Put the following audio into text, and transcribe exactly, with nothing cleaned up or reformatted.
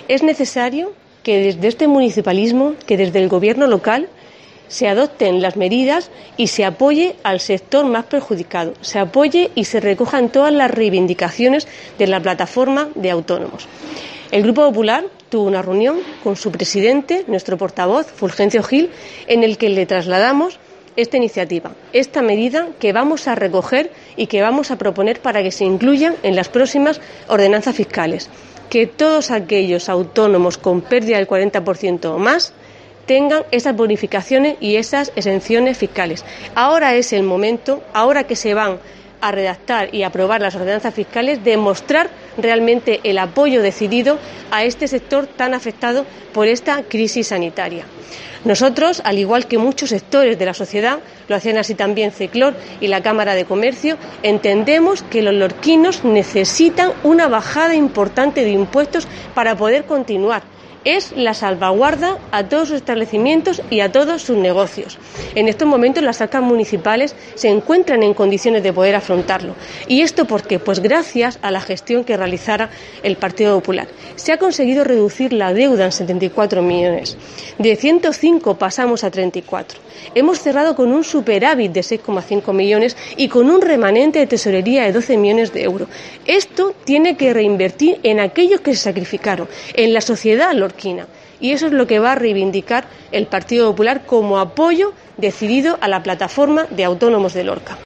Es necesario que desde este municipalismo, que desde el gobierno local, se adopten las medidas y se apoye al sector más perjudicado, se apoye y se recojan todas las reivindicaciones de la plataforma de autónomos. El Grupo Popular tuvo una reunión con su presidente, nuestro portavoz, Fulgencio Gil, en el que le trasladamos esta iniciativa, esta medida que vamos a recoger y que vamos a proponer para que se incluyan en las próximas ordenanzas fiscales, que todos aquellos autónomos con pérdida del cuarenta por ciento o más tengan esas bonificaciones y esas exenciones fiscales. Ahora es el momento, ahora que se van a redactar y aprobar las ordenanzas fiscales, de mostrar realmente el apoyo decidido a este sector tan afectado por esta crisis sanitaria. Nosotros, al igual que muchos sectores de la sociedad, lo hacían así también CECLOR y la Cámara de Comercio, entendemos que los lorquinos necesitan una bajada importante de impuestos para poder continuar. Es la salvaguarda a todos sus establecimientos y a todos sus negocios. En estos momentos las arcas municipales se encuentran en condiciones de poder afrontarlo. ¿Y esto por qué? Pues gracias a la gestión que realizara el Partido Popular. Se ha conseguido reducir la deuda en setenta y cuatro millones. De ciento cinco pasamos a treinta y cuatro. Hemos cerrado con un superávit de seis coma cinco millones y con un remanente de tesorería de doce millones de euros. Esto tiene que reinvertir en aquellos que se sacrificaron, en la sociedad lorquina. Y eso es lo que va a reivindicar el Partido Popular como apoyo decidido a la plataforma de autónomos de Lorca.